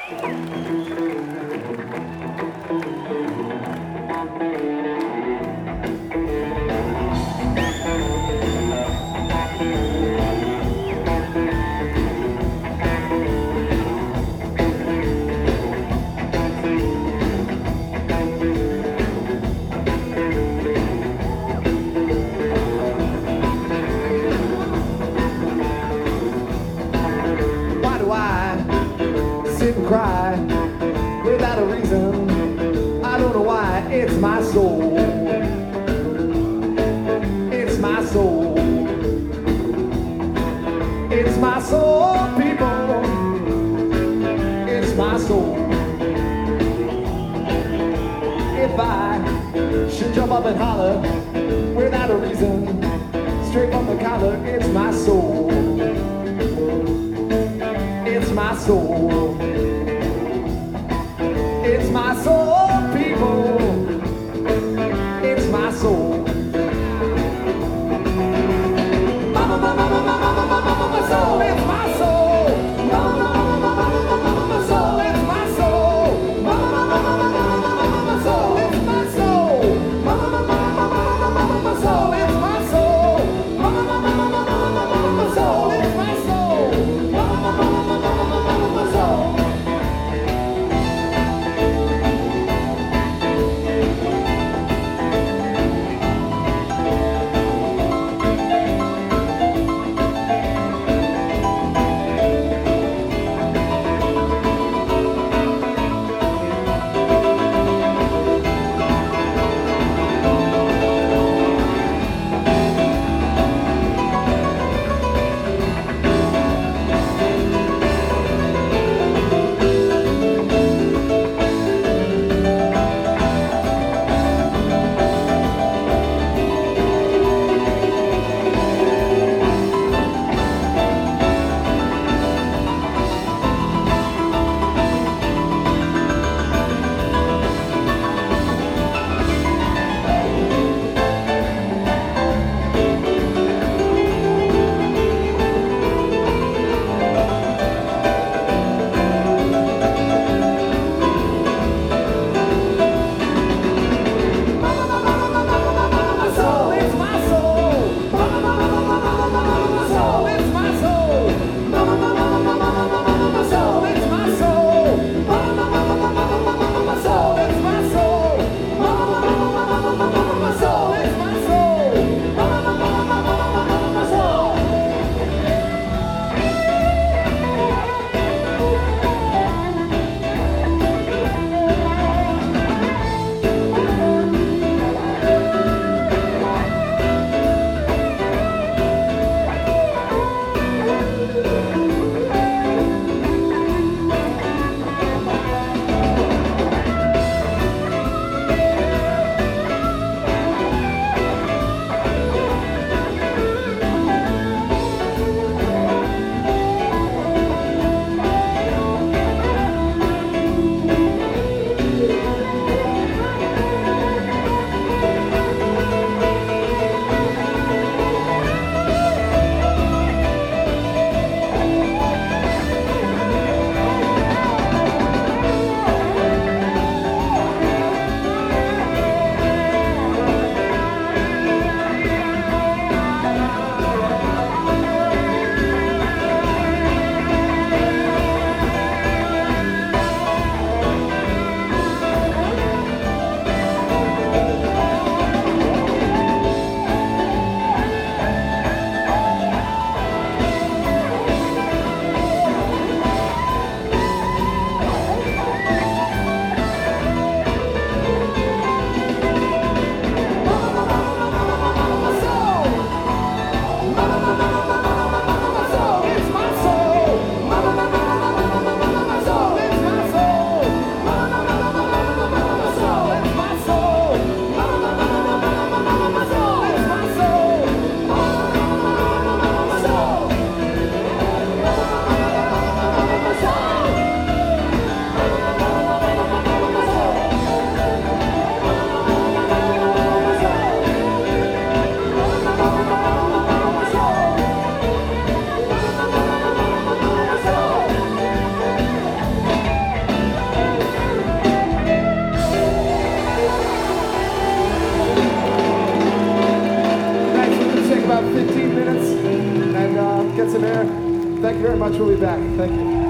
Why do I sit and cry without a reason? I don't know why. It's my soul. It's my soul. It's my soul, people. It's my soul. If I should jump up and holler without a reason, straight from the collar, it's my soul. It's my soul. It's my soul, people. It's my soul. Mama, mama, mama, mama, mama, mama, my soul. It's my soul. Mama, mama, mama, mama, mama, my soul. It's my soul. Mama, mama, mama, mama, mama, my soul. It's my soul. Mama, mama, mama, mama, mama, my soul. It's my soul. Mama, mama, mama, mama, mama, my soul. It's my soul. Mama, mama, mama, mama, mama, my soul. get some air? Thank you very much. We'll be back. Thank you.